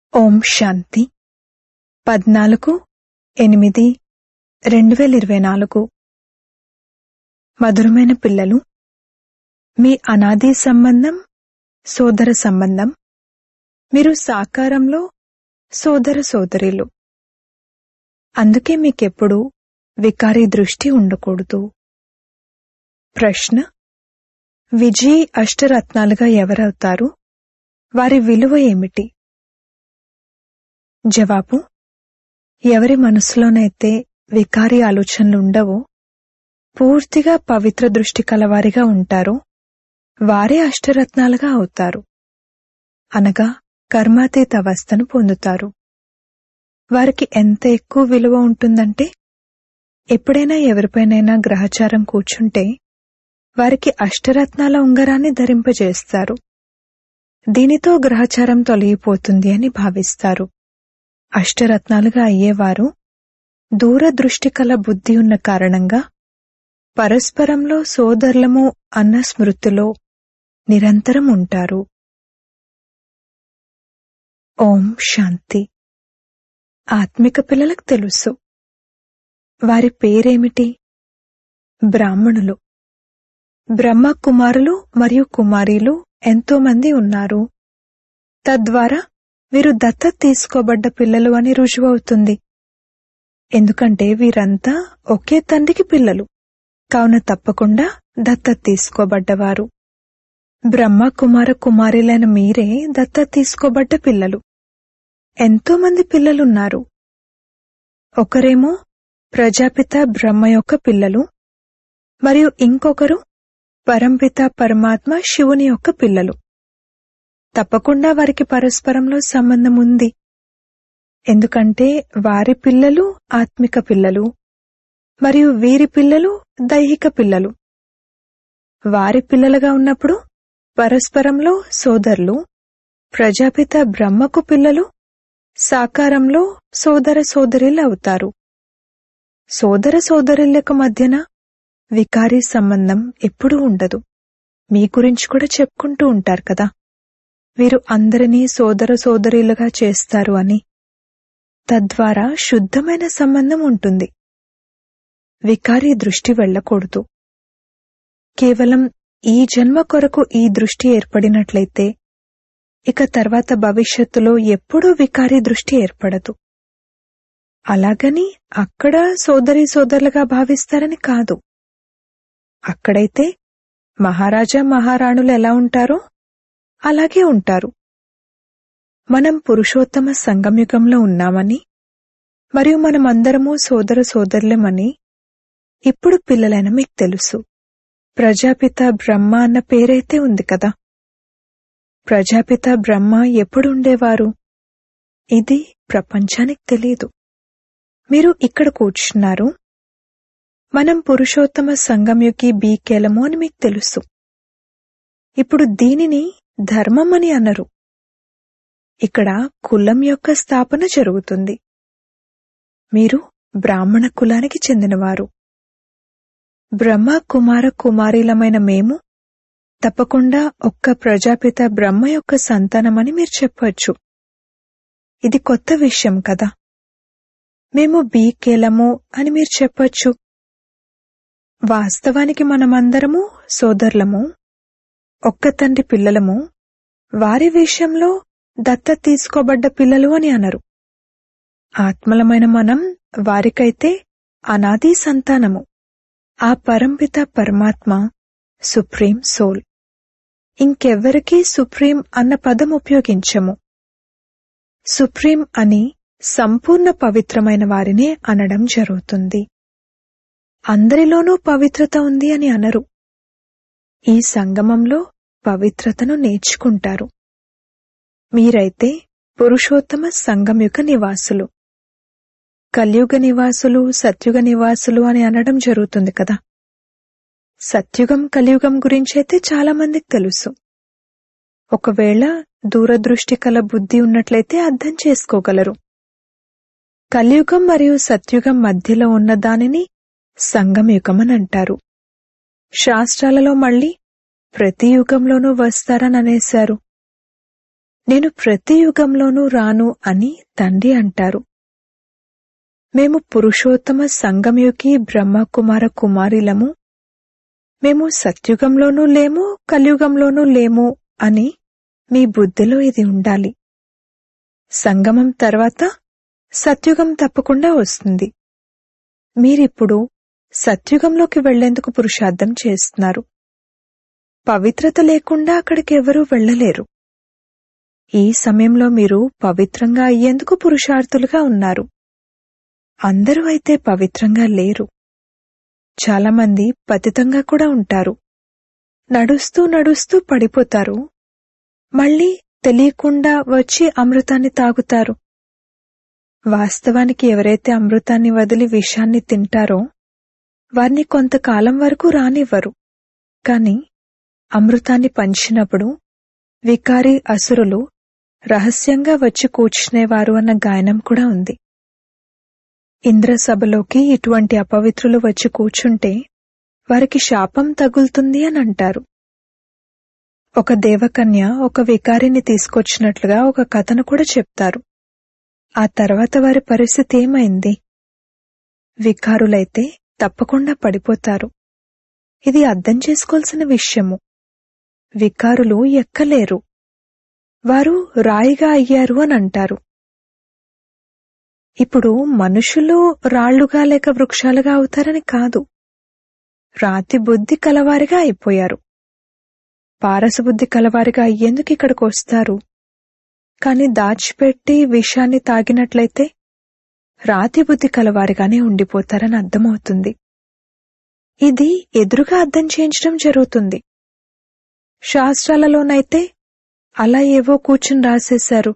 ఓం శాంతి 14/8/2024 మధురమైన పిల్లలు, మీ అనాది సంబంధం సోదర సంబంధం. మీరు సాకారంలో సోదర సోదరీలు. అందుకే మీకెప్పుడూ వికారీ దృష్టి ఉండకూడదు. ప్రశ్న: విజయీ అష్టరత్నాలుగా ఎవరవుతారు? వారి విలువ ఏమిటి? జవాబు: ఎవరి మనసులోనైతే వికారీ ఆలోచనలుండవో, పూర్తిగా పవిత్ర దృష్టి కలవారిగా ఉంటారో వారే అష్టరత్నాలుగా అవుతారు, అనగా కర్మాతీత అవస్థను పొందుతారు. వారికి ఎంత ఎక్కువ విలువ ఉంటుందంటే, ఎప్పుడైనా ఎవరిపైనైనా గ్రహచారం కూర్చుంటే వారికి అష్టరత్నాల ఉంగరాన్ని ధరింపజేస్తారు. దీనితో గ్రహచారం తొలగిపోతుంది అని భావిస్తారు. అష్టరత్నాలుగా అయ్యేవారు దూరదృష్టి కల బుద్ధి ఉన్న కారణంగా పరస్పరంలో సోదరులము అన్న స్మృతిలో నిరంతరం ఉంటారు. ఓం శాంతి. ఆత్మిక పిల్లలకు తెలుసు. వారి పేరేమిటి? బ్రాహ్మణులు. బ్రహ్మ కుమారులు మరియు కుమారీలు ఎంతోమంది ఉన్నారు. తద్వారా వీరు దత్తత తీసుకోబడ్డ పిల్లలు అని రుజువవుతుంది. ఎందుకంటే వీరంతా ఒకే తండ్రికి పిల్లలు, కావున తప్పకుండా దత్తత తీసుకోబడ్డవారు. బ్రహ్మ కుమార కుమారీలైన మీరే దత్తత తీసుకోబడ్డ పిల్లలు. ఎంతోమంది పిల్లలున్నారు. ఒకరేమో ప్రజాపిత బ్రహ్మ యొక్క పిల్లలు, మరియు ఇంకొకరు పరంపిత పరమాత్మ శివుని యొక్క పిల్లలు. తప్పకుండా వారికి పరస్పరంలో సంబంధం ఉంది. ఎందుకంటే వారి పిల్లలు ఆత్మిక పిల్లలు మరియు వీరి పిల్లలు దైహిక పిల్లలు. వారి పిల్లలుగా ఉన్నప్పుడు పరస్పరంలో సోదరులు, ప్రజాపిత బ్రహ్మకు పిల్లలు, సాకారంలో సోదర సోదరీలు అవుతారు. సోదర సోదరులకు మధ్యన వికారీ సంబంధం ఎప్పుడూ ఉండదు. మీ గురించి కూడా చెప్పుకుంటూ ఉంటారు కదా, వీరు అందరినీ సోదర సోదరీలుగా చేస్తారు అని. తద్వారా శుద్ధమైన సంబంధం ఉంటుంది. వికారీ దృష్టి వెళ్ళకూడదు. కేవలం ఈ జన్మ కొరకు ఈ దృష్టి ఏర్పడినట్లయితే ఇక తర్వాత భవిష్యత్తులో ఎప్పుడూ వికారీ దృష్టి ఏర్పడదు. అలాగని అక్కడ సోదరీ సోదరులుగా భావిస్తారని కాదు. అక్కడైతే మహారాజా మహారాణులు ఎలా ఉంటారో అలాగే ఉంటారు. మనం పురుషోత్తమ సంగమయుగంలో ఉన్నామని మరియు మనమందరము సోదర సోదరులమని ఇప్పుడు పిల్లలైన మీకు తెలుసు. ప్రజాపిత బ్రహ్మ అన్న పేరైతే ఉంది కదా. ప్రజాపిత బ్రహ్మ ఎప్పుడు ఉండేవారు? ఇది ప్రపంచానికి తెలీదు. మీరు ఇక్కడ కూర్చున్నారు. మనం పురుషోత్తమ సంగమయుగి బీకేలము అని మీకు తెలుసు. ఇప్పుడు దీనిని ధర్మం అని అనరు. ఇక్కడ కులం యొక్క స్థాపన జరుగుతుంది. మీరు బ్రాహ్మణ కులానికి చెందినవారు. బ్రహ్మ కుమార కుమారీలమైన మేము తప్పకుండా ఒక్క ప్రజాపిత బ్రహ్మ యొక్క సంతానమని మీరు చెప్పవచ్చు. ఇది కొత్త విషయం కదా. మేము బీకేలము అని మీరు చెప్పొచ్చు. వాస్తవానికి మనమందరము సోదరులము, ఒక్క తండ్రి పిల్లలము. వారి విషయంలో దత్తత తీసుకోబడ్డ పిల్లలు అని అనరు. ఆత్మలమైన మనం వారికైతే అనాది సంతానము. ఆ పరంపిత పరమాత్మ సుప్రీం సోల్. ఇంకెవ్వరికీ సుప్రీం అన్న పదం ఉపయోగించము. సుప్రీం అని సంపూర్ణ పవిత్రమైన వారినే అనడం జరుగుతుంది. అందరిలోనూ పవిత్రత ఉంది అని అనరు. ఈ సంగమంలో పవిత్రతను నేర్చుకుంటారు. మీరైతే పురుషోత్తమ సంగమయుగ నివాసులు. కలియుగ నివాసులు, సత్యుగ నివాసులు అని అనడం జరుగుతుంది కదా. సత్యుగం కలియుగం గురించైతే చాలా మందికి తెలుసు. ఒకవేళ దూరదృష్టి కల బుద్ధి ఉన్నట్లయితే అర్థం చేసుకోగలరు. కలియుగం మరియు సత్యుగం మధ్యలో ఉన్న దానిని సంగమయుగం అని అంటారు. శాస్త్రాలలో మళ్ళీ ప్రతి యుగంలోనూ వస్తారని అనేశారు. నేను ప్రతి యుగంలోనూ రాను అని తండ్రి అంటారు. మేము పురుషోత్తమ సంగమయుగి బ్రహ్మకుమార కుమారిలము. మేము సత్యుగంలోనూ లేము, కలియుగంలోనూ లేము అని మీ బుద్ధిలో ఇది ఉండాలి. సంగమం తర్వాత సత్యుగం తప్పకుండా వస్తుంది. మీరిప్పుడు సత్యుగంలోకి వెళ్లేందుకు పురుషార్థం చేస్తున్నారు. పవిత్రత లేకుండా అక్కడికి ఎవరూ వెళ్లలేరు. ఈ సమయంలో మీరు పవిత్రంగా అయ్యేందుకు పురుషార్థులుగా ఉన్నారు. అందరూ అయితే పవిత్రంగా లేరు. చాలామంది పతితంగా కూడా ఉంటారు. నడుస్తూ నడుస్తూ పడిపోతారు. మళ్ళీ తెలియకుండా వచ్చి అమృతాన్ని తాగుతారు. వాస్తవానికి ఎవరైతే అమృతాన్ని వదిలి విషాన్ని తింటారో వారిని కొంతకాలం వరకు రానివ్వరు. కాని అమృతాన్ని పంచినప్పుడు వికారి అసురులు రహస్యంగా వచ్చి కూర్చునేవారు అన్న గాయనం కూడా ఉంది. ఇంద్రసభలోకి ఇటువంటి అపవిత్రులు వచ్చి కూర్చుంటే వారికి శాపం తగులుతుంది అని అంటారు. ఒక దేవకన్య ఒక వికారిని తీసుకొచ్చినట్లుగా ఒక కథను కూడా చెప్తారు. ఆ తర్వాత వారి పరిస్థితి ఏమైంది? వికారులైతే తప్పకుండా పడిపోతారు. ఇది అర్థం చేసుకోవాల్సిన విషయము. వికారులు ఎక్కలేరు. వారు రాయిగా అయ్యారు అని అంటారు. ఇప్పుడు మనుషులు రాళ్లుగా లేక వృక్షాలుగా అవుతారని కాదు. రాతి బుద్ధి కలవారిగా అయిపోయారు. పారసబుద్ధి కలవారిగా అయ్యేందుకు ఇక్కడికి వస్తారు. కాని దాచిపెట్టి విషాన్ని తాగినట్లయితే రాతి బుద్ధి కలవారిగానే ఉండిపోతారని అర్థమవుతుంది. ఇది ఎదురుగా అర్థం చేయించడం జరుగుతుంది. శాస్త్రాలలోనైతే అలా ఏవో కూర్చుని రాసేశారు.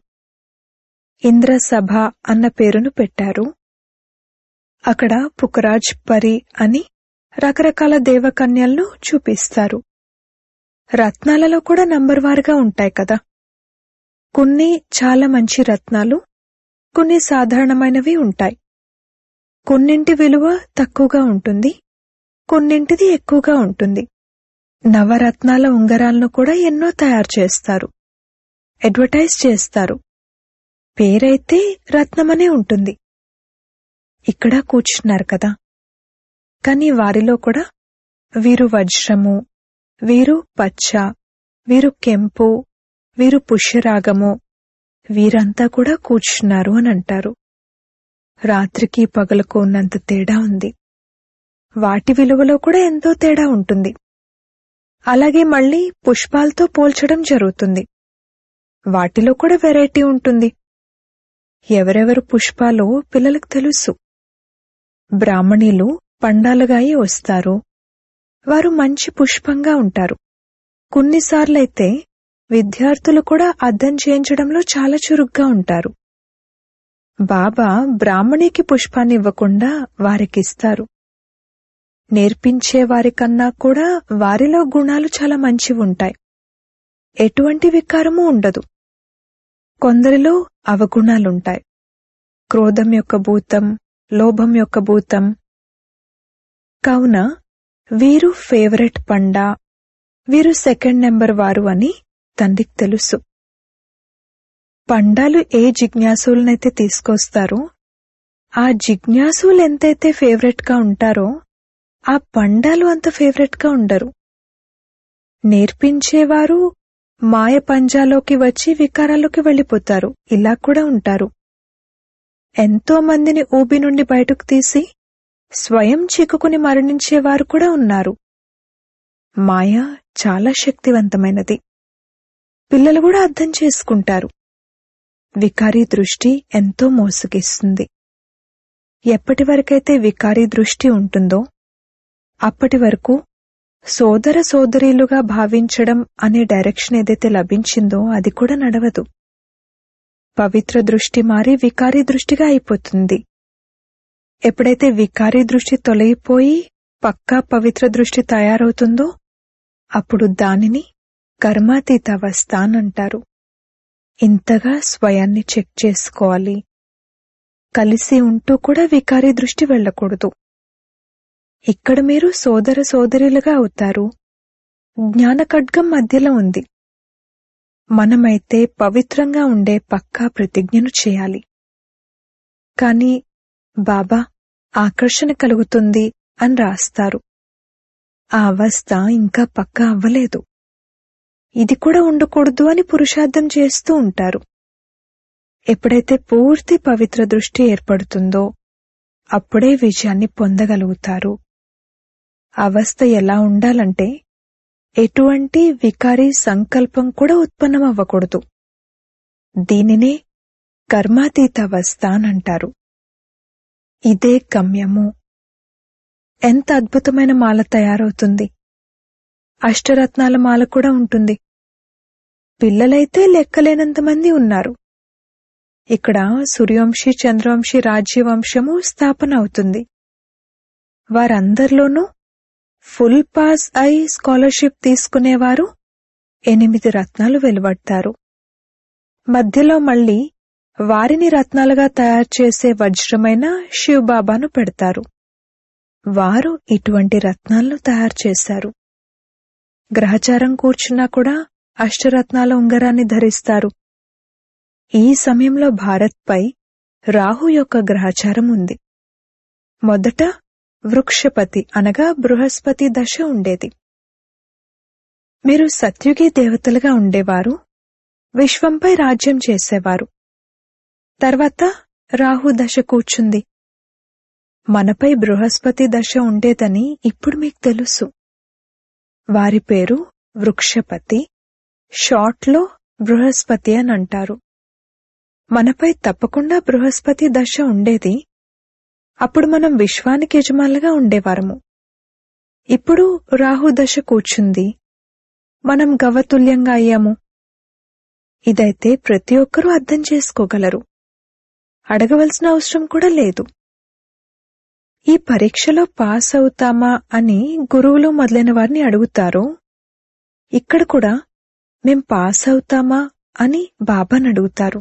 ఇంద్రసభ అన్న పేరును పెట్టారు. అక్కడ పుకరాజ్ పరి అని రకరకాల దేవకన్యలను చూపిస్తారు. రత్నాలలో కూడా నంబర్వారుగా ఉంటాయి కదా. కొన్ని చాలా మంచి రత్నాలు, కొన్ని సాధారణమైనవి ఉంటాయి. కొన్నింటి విలువ తక్కువగా ఉంటుంది, కొన్నింటిది ఎక్కువగా ఉంటుంది. నవరత్నాల ఉంగరాలను కూడా ఎన్నో తయారు చేస్తారు, అడ్వర్టైజ్ చేస్తారు. పేరైతే రత్నమనే ఉంటుంది. ఇక్కడ కూర్చున్నారు కదా. కాని వారిలో కూడా వీరు వజ్రము, వీరు పచ్చ, వీరు కెంపు, వీరు పుష్యరాగము, వీరంతా కూడా కూర్చున్నారు అని అంటారు. రాత్రికి పగలకు ఉన్నంత తేడా ఉంది. వాటి విలువలో కూడా ఎంతో తేడా ఉంటుంది. అలాగే మళ్ళీ పుష్పాలతో పోల్చడం జరుగుతుంది. వాటిలో కూడా వెరైటీ ఉంటుంది. ఎవరెవరు పుష్పాలో పిల్లలకు తెలుసు. బ్రాహ్మణీలు పండాలుగా అయి వస్తారు. వారు మంచి పుష్పంగా ఉంటారు. కొన్నిసార్లైతే విద్యార్థులు కూడా అర్థం చేయించడంలో చాలా చురుగ్గా ఉంటారు. బాబా బ్రాహ్మణికి పుష్పాన్ని ఇవ్వకుండా వారికిస్తారు. నేర్పించే వారికన్నా కూడా వారిలో గుణాలు చాలా మంచివుంటాయి. ఎటువంటి వికారమూ ఉండదు. కొందరిలో అవగుణాలుంటాయి. క్రోధం యొక్క భూతం, లోభం యొక్క భూతం. కావున వీరు ఫేవరెట్ పండా, వీరు సెకండ్ నెంబర్ వారు అని తండ్రికి తెలుసు. పండాలు ఏ జిజ్ఞాసులనైతే తీసుకొస్తారో ఆ జిజ్ఞాసులు ఎంతైతే ఫేవరెట్ గా ఉంటారో ఆ పండాలు అంత ఫేవరెట్ గా ఉండరు. నేర్పించేవారు మాయ పంజాలోకి వచ్చి వికారాల్లోకి వెళ్లిపోతారు. ఇలా కూడా ఉంటారు. ఎంతో మందిని ఊబి నుండి బయటకు తీసి స్వయం చిక్కుకుని మరణించేవారు కూడా ఉన్నారు. మాయ చాలా శక్తివంతమైనది. పిల్లలు కూడా అర్థం చేసుకుంటారు. వికారీ దృష్టి ఎంతో మోసగిస్తుంది. ఎప్పటి వరకైతే వికారీ దృష్టి ఉంటుందో అప్పటి వరకు సోదర సోదరీలుగా భావించడం అనే డైరెక్షన్ ఏదైతే లభించిందో అది కూడా నడవదు. పవిత్ర దృష్టి మారి వికారీ దృష్టిగా అయిపోతుంది. ఎప్పుడైతే వికారీ దృష్టి తొలగిపోయి పక్కా పవిత్ర దృష్టి తయారవుతుందో అప్పుడు దానిని కర్మాతీత అవస్థ అని అంటారు. ఇంతగా స్వయాన్ని చెక్ చేసుకోవాలి. కలిసి ఉంటూ కూడా వికారీ దృష్టి వెళ్ళకూడదు. ఇక్కడ మీరు సోదర సోదరులుగా అవుతారు. జ్ఞాన ఖడ్గం మధ్యలో ఉంది. మనమైతే పవిత్రంగా ఉండే పక్కా ప్రతిజ్ఞను చేయాలి. కాని బాబా ఆకర్షణ కలుగుతుంది అని రాస్తారు. ఆ అవస్థ ఇంకా పక్కా అవ్వలేదు. ఇది కూడా ఉండకూడదు అని పురుషార్థం చేస్తూ ఉంటారు. ఎప్పుడైతే పూర్తి పవిత్ర దృష్టి ఏర్పడుతుందో అప్పుడే విజయాన్ని పొందగలుగుతారు. అవస్థ ఎలా ఉండాలంటే ఎటువంటి వికారీ సంకల్పం కూడా ఉత్పన్నమవ్వకూడదు. దీనినే కర్మాతీత అవస్థ అనంటారు. ఇదే గమ్యము. ఎంత అద్భుతమైన మాల తయారవుతుంది. అష్టరత్నాల మాల కూడా ఉంటుంది. పిల్లలైతే లెక్కలేనంత మంది ఉన్నారు. ఇక్కడ సూర్యవంశీ చంద్రవంశీ రాజ్యవంశము స్థాపన అవుతుంది. వారందరిలోనూ ఫుల్ పాస్ అయి స్కాలర్షిప్ తీసుకునేవారు 8 రత్నాలు వెలువడతారు. మధ్యలో మళ్లీ వారిని రత్నాలుగా తయారు చేసే వజ్రమైన శివబాబాను పెడతారు. వారు ఇటువంటి రత్నాలను తయారు చేశారు. గ్రహచారం కూర్చున్నా కూడా అష్టరత్నాల ఉంగరాన్ని ధరిస్తారు. ఈ సమయంలో భారత్పై రాహు యొక్క గ్రహచారం ఉంది. మొదట వృక్షపతి అనగా బృహస్పతి దశ ఉండేది. మీరు సత్యుగి దేవతలుగా ఉండేవారు. విశ్వంపై రాజ్యం చేసేవారు. తర్వాత రాహు దశ కూర్చుంది. మనపై బృహస్పతి దశ ఉండేదని ఇప్పుడు మీకు తెలుసు. వారి పేరు వృక్షపతి, షార్ట్లో బృహస్పతి అని అంటారు. మనపై తప్పకుండా బృహస్పతి దశ ఉండేది. అప్పుడు మనం విశ్వానికి యజమానులుగా ఉండేవారము. ఇప్పుడు రాహు దశ కూర్చుంది. మనం గవతుల్యంగా అయ్యాము. ఇదైతే ప్రతి ఒక్కరూ అర్థం చేసుకోగలరు. అడగవలసిన అవసరం కూడా లేదు. ఈ పరీక్షలో పాస్ అవుతామా అని గురువులు మొదలైన వారిని అడుగుతారు. ఇక్కడ కూడా మేం పాస్ అవుతామా అని బాబాని అడుగుతారు.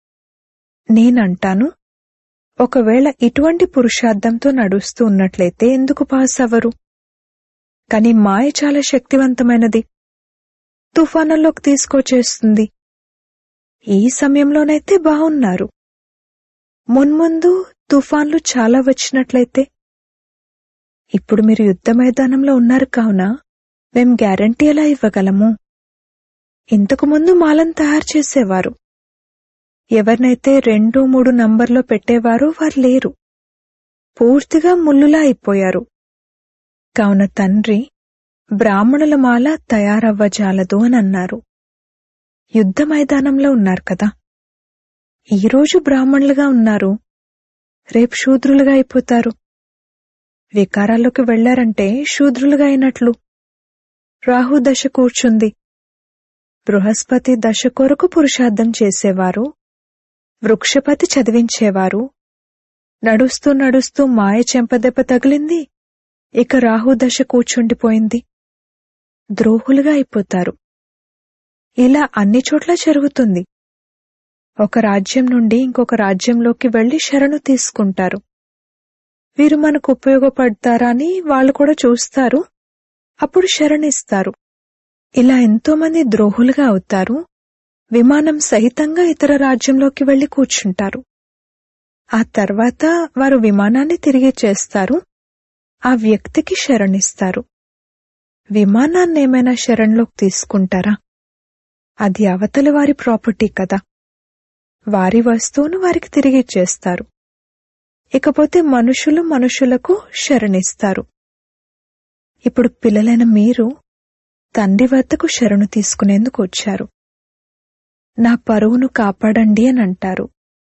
నేనంటాను, ఒకవేళ ఇటువంటి పురుషార్థంతో నడుస్తూ ఉన్నట్లయితే ఎందుకు పాస్ అవ్వరు? కాని మాయ చాలా శక్తివంతమైనది. తుఫానుల్లోకి తీసుకొచ్చేస్తుంది. ఈ సమయంలోనైతే బాగున్నారు. మున్ముందు తుఫాన్లు చాలా వచ్చినట్లయితే, ఇప్పుడు మీరు యుద్ధ మైదానంలో ఉన్నారు కావున మేం గ్యారంటీ ఎలా ఇవ్వగలము? ఇంతకు ముందు మాలను తయారు చేసేవారు. ఎవరినైతే 2, 3 నంబర్లో పెట్టేవారో వారు లేరు. పూర్తిగా ముల్లులా అయిపోయారు. కావున తండ్రి బ్రాహ్మణుల మాల తయారవ్వజాలదు అని అన్నారు. యుద్ధ మైదానంలో ఉన్నారు కదా. ఈరోజు బ్రాహ్మణులుగా ఉన్నారు, రేపు శూద్రులుగా అయిపోతారు. వికారాల్లోకి వెళ్లారంటే శూద్రులుగా అయినట్లు. రాహు దశ కూర్చుంది. బృహస్పతి దశ కొరకు పురుషార్థం చేసేవారు. వృక్షపతి చదివించేవారు. నడుస్తూ నడుస్తూ మాయ చెంపదెబ్బ తగిలింది. ఇక రాహు దశ కూర్చుండిపోయింది. ద్రోహులుగా అయిపోతారు. ఇలా అన్ని చోట్ల జరుగుతుంది. ఒక రాజ్యం నుండి ఇంకొక రాజ్యంలోకి వెళ్లి శరణు తీసుకుంటారు. వీరు మనకు ఉపయోగపడతారా అని వాళ్ళు కూడా చూస్తారు. అప్పుడు శరణిస్తారు. ఇలా ఎంతోమంది ద్రోహులుగా అవుతారు. విమానం సహితంగా ఇతర రాజ్యంలోకి వెళ్లి కూర్చుంటారు. ఆ తర్వాత వారు విమానాన్ని తిరిగి చేస్తారు. ఆ వ్యక్తికి శరణిస్తారు. విమానాన్నేమైనా శరణ్లోకి తీసుకుంటారా? అది అవతలి వారి ప్రాపర్టీ కదా. వారి వస్తువును వారికి తిరిగిచ్చేస్తారు. ఇకపోతే మనుషులు మనుషులకు శరణిస్తారు. ఇప్పుడు పిల్లలైన మీరు తండ్రి వద్దకు శరణు తీసుకునేందుకు వచ్చారు. నా పరువును కాపాడండి అని అంటారు.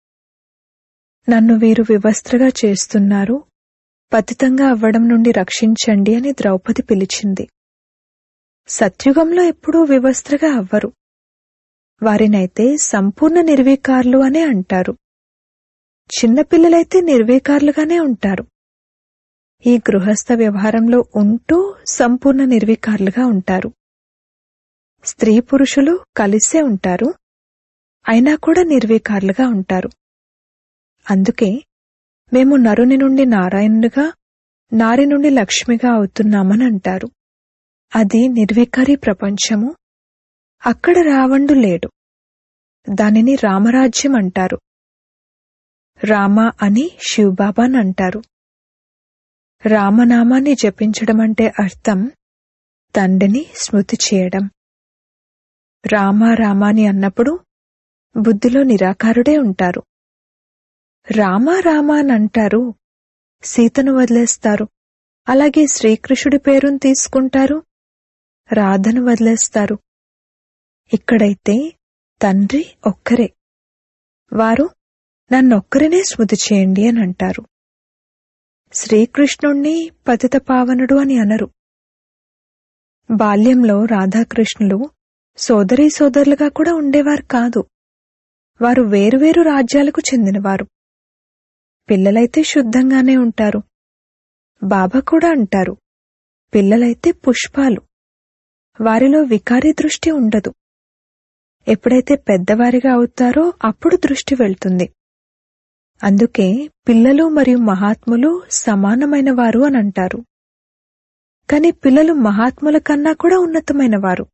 నన్ను వీరు వివస్త్రగా చేస్తున్నారు, పతితంగా అవ్వడం నుండి రక్షించండి అని ద్రౌపది పిలిచింది. సత్యుగంలో ఎప్పుడూ వివస్త్రగా అవ్వరు. వారినైతే సంపూర్ణ నిర్వీకారులు అనే అంటారు. చిన్నపిల్లలైతే నిర్వీకారులుగానే ఉంటారు. ఈ గృహస్థ వ్యవహారంలో ఉంటూ సంపూర్ణ నిర్వీకారులుగా ఉంటారు. స్త్రీ పురుషులు కలిసే ఉంటారు, అయినా కూడా నిర్వీకారులుగా ఉంటారు. అందుకే మేము నరుని నుండి నారాయణుడిగా, నారి నుండి లక్ష్మిగా అవుతున్నామని అంటారు. అది నిర్వికారి ప్రపంచము. అక్కడ రావణుడు లేడు. దానిని రామరాజ్యం అంటారు. రామ అని శివబాబాని అంటారు. రామనామాన్ని జపించడం అంటే అర్థం తండ్రిని స్మృతి చేయడం. రామ రామాని అన్నప్పుడు బుద్ధిలో నిరాకారుడే ఉంటారు. రామ రామ అని అంటారు, సీతను వదిలేస్తారు. అలాగే శ్రీకృష్ణుడి పేరును తీసుకుంటారు, రాధను వదిలేస్తారు. ఇక్కడైతే తండ్రి ఒక్కరే. వారు నన్నొక్కరినే స్మృతి చేయండి అని అంటారు. శ్రీకృష్ణుణ్ణి పతిత పావనుడు అని అనరు. బాల్యంలో రాధాకృష్ణులు సోదరీ సోదరులుగా కూడా ఉండేవారు కాదు. వారు వేరువేరు రాజ్యాలకు చెందినవారు. పిల్లలైతే శుద్ధంగానే ఉంటారు. బాబా కూడా అంటారు, పిల్లలైతే పుష్పాలు, వారిలో వికారీ దృష్టి ఉండదు. ఎప్పుడైతే పెద్దవారిగా అవుతారో అప్పుడు దృష్టి వెళ్తుంది. అందుకే పిల్లలు మరియు మహాత్ములు సమానమైన వారు అని అంటారు. కాని పిల్లలు మహాత్ముల కన్నా కూడా ఉన్నతమైన వారు.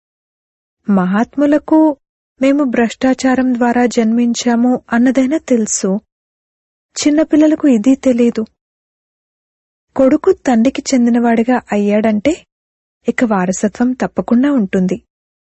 మహాత్ములకు మేము భ్రష్టాచారం ద్వారా జన్మించాము అన్నదైనా తెలుసు. చిన్నపిల్లలకు ఇది తెలీదు. కొడుకు తండ్రికి చెందినవాడిగా అయ్యాడంటే ఇక వారసత్వం తప్పకుండా ఉంటుంది.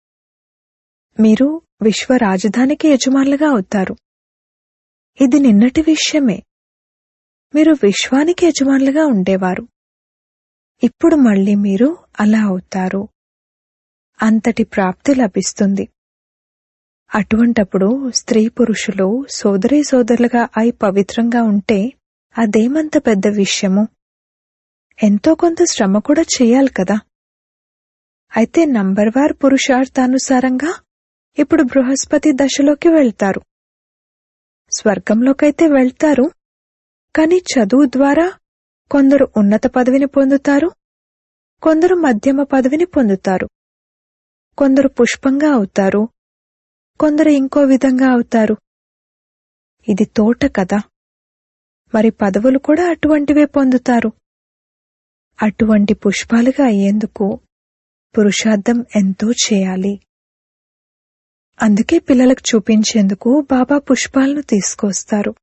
మీరు విశ్వ రాజధానికి యజమానులుగా అవుతారు. ఇది నిన్నటి విషయమే. మీరు విశ్వానికి యజమానులుగా ఉండేవారు. ఇప్పుడు మళ్ళీ మీరు అలా అవుతారు. అంతటి ప్రాప్తి లభిస్తుంది. అటువంటప్పుడు స్త్రీ పురుషులు సోదరీ సోదరులుగా అయి పవిత్రంగా ఉంటే అదేమంత పెద్ద విషయము. ఎంతో కొంత శ్రమ కూడా చెయ్యాలి కదా. అయితే నంబర్వార్ పురుషార్థానుసారంగా ఇప్పుడు బృహస్పతి దశలోకి వెళ్తారు. స్వర్గంలోకైతే వెళ్తారు, కాని చదువు ద్వారా కొందరు ఉన్నత పదవిని పొందుతారు, కొందరు మధ్యమ పదవిని పొందుతారు, కొందరు పుష్పంగా అవుతారు, కొందరు ఇంకో విధంగా అవుతారు. ఇది తోట కదా, మరి పదవులు కూడా అటువంటివే పొందుతారు. అటువంటి పుష్పాలుగా అయ్యేందుకు పురుషార్థం ఎంతో చేయాలి. అందుకే పిల్లలకు చూపించేందుకు బాబా పుష్పాలను తీసుకొస్తారు.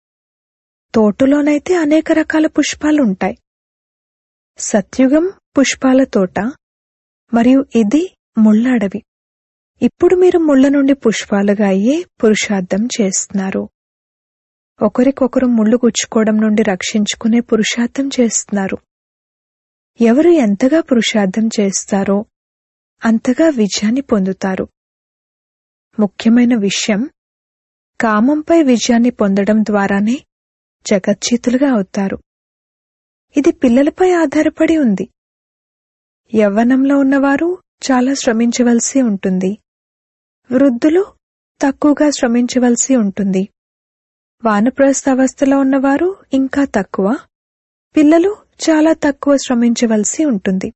తోటలోనైతే అనేక రకాల పుష్పాలుంటాయి. సత్యుగం పుష్పాల తోట, మరియు ఇది ముళ్ళ అడవి. ఇప్పుడు మీరు ముళ్ళ నుండి పుష్పాలుగా అయ్యే పురుషార్థం చేస్తున్నారు. ఒకరికొకరు ముళ్ళు గుచ్చుకోవడం నుండి రక్షించుకునే పురుషార్థం చేస్తున్నారు. ఎవరు ఎంతగా పురుషార్థం చేస్తారో అంతగా విజయాన్ని పొందుతారు. ముఖ్యమైన విషయం, కామంపై విజయాన్ని పొందడం ద్వారానే జగజ్జీతులుగా అవుతారు. ఇది పిల్లలపై ఆధారపడి ఉంది. యవ్వనంలో ఉన్నవారు చాలా శ్రమించవలసి ఉంటుంది. వృద్ధులు తక్కువగా శ్రమించవలసి ఉంటుంది. వానప్రస్థ అవస్థలో ఉన్నవారు ఇంకా తక్కువ, పిల్లలు చాలా తక్కువ శ్రమించవలసి ఉంటుంది.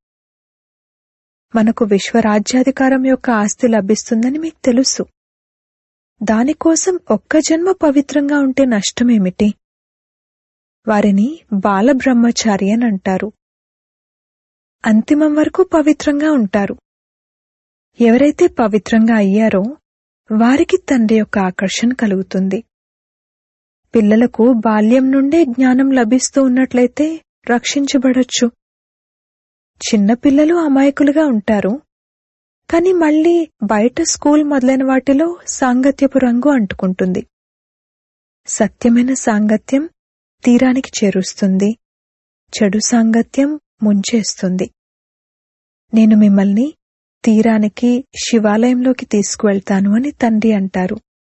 మనకు విశ్వరాజ్యాధికారం యొక్క ఆస్తి లభిస్తుందని మీకు తెలుసు. దానికోసం ఒక్క జన్మ పవిత్రంగా ఉంటే నష్టమేమిటి? వారిని బాలబ్రహ్మచారి అని అంటారు. అంతిమం వరకు పవిత్రంగా ఉంటారు. ఎవరైతే పవిత్రంగా అయ్యారో వారికి తండ్రి యొక్క ఆకర్షణ కలుగుతుంది. పిల్లలకు బాల్యం నుండే జ్ఞానం లభిస్తూ ఉన్నట్లయితే రక్షించబడొచ్చు. చిన్నపిల్లలు అమాయకులుగా ఉంటారు, కాని మళ్లీ బయట స్కూల్ మొదలైన వాటిలో సాంగత్యపు రంగు అంటుకుంటుంది. సత్యమైన సాంగత్యం తీరానికి చేరుస్తుంది, చెడు సాంగత్యం ముంచేస్తుంది. నేను మిమ్మల్ని తీరానికి, శివాలయంలోకి తీసుకువెళ్తాను అని తండ్రి అంటారు.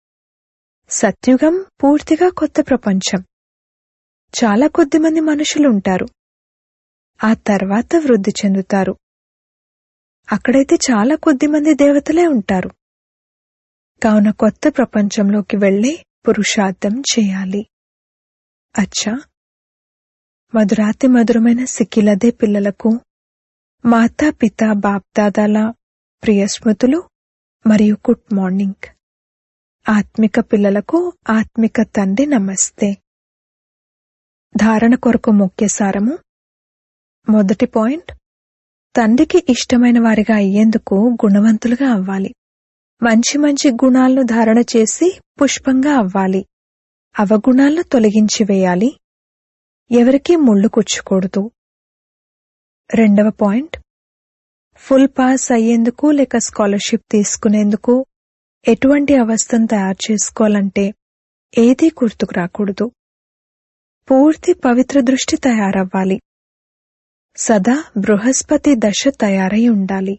సత్యుగం పూర్తిగా కొత్త ప్రపంచం. చాలా కొద్దిమంది మనుషులుంటారు. ఆ తర్వాత వృద్ధి చెందుతారు. అక్కడైతే చాలా కొద్దిమంది దేవతలే ఉంటారు. కావున కొత్త ప్రపంచంలోకి వెళ్లి పురుషార్థం చేయాలి. అచ్చా, మధురాతి మధురమైన సిక్కిలదే పిల్లలకు మాతా పితా బాప్దాదాల ప్రియ స్మృతులు మరియు గుడ్ మార్నింగ్. ఆత్మిక పిల్లలకు ఆత్మిక తండ్రి నమస్తే. ధారణ కొరకు ముఖ్య సారము. మొదటి పాయింట్, తండ్రికి ఇష్టమైన వారిగా అయ్యేందుకు గుణవంతులుగా అవ్వాలి. మంచి మంచి గుణాలను ధారణ చేసి పుష్పంగా అవ్వాలి. అవగుణాలను తొలగించి వేయాలి. ఎవరికీ ముళ్ళు కుచ్చకూడదు. 2వ పాయింట్, ఫుల్ పాస్ అయ్యేందుకు లేక స్కాలర్షిప్ తీసుకునేందుకు ఎటువంటి అవస్థను తయారు చేసుకోవాలంటే ఏదీ గుర్తుకు రాకూడదు. పూర్తి పవిత్ర దృష్టి తయారవ్వాలి. సదా బృహస్పతి దశ తయారై ఉండాలి.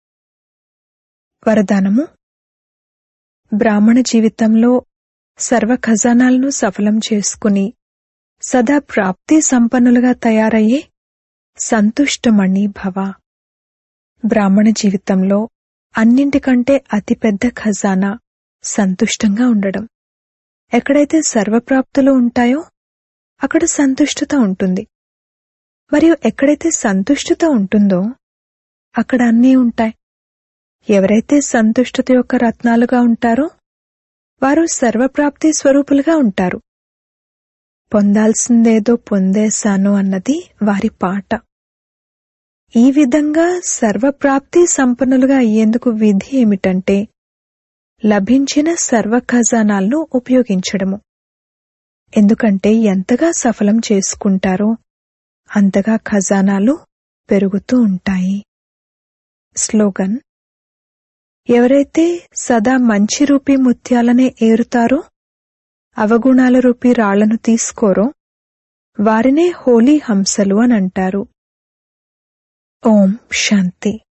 వరదానము: బ్రాహ్మణ జీవితంలో సర్వ ఖజానాలను సఫలం చేసుకుని సదా ప్రాప్తి సంపన్నులుగా తయారయ్యే సంతుష్టమణి భవ. బ్రాహ్మణ జీవితంలో అన్నింటికంటే అతిపెద్ద ఖజానా సంతుష్టంగా ఉండడం. ఎక్కడైతే సర్వప్రాప్తులు ఉంటాయో అక్కడ సంతుష్టత ఉంటుంది. మరియు ఎక్కడైతే సంతుష్టత ఉంటుందో అక్కడ అన్నీ ఉంటాయి. ఎవరైతే సంతుష్టత యొక్క రత్నాలుగా ఉంటారో వారు సర్వప్రాప్తి స్వరూపులుగా ఉంటారు. పొందాల్సిందేదో పొందేశాను అన్నది వారి పాట. ఈ విధంగా సర్వప్రాప్తి సంపన్నులుగా అయ్యేందుకు విధి ఏమిటంటే లభించిన సర్వ ఖజానాలను ఉపయోగించడము. ఎందుకంటే ఎంతగా సఫలం చేసుకుంటారో అంతగా ఖజానాలు పెరుగుతూ ఉంటాయి. స్లోగన్: ఎవరైతే సదా మంచి రూపీ ముత్యాలనే ఏరుతారో, అవగుణాల రూపీ రాళ్లను తీసుకోరో వారినే హోలీ హంసలు అనంటారు. ఓం శాంతి.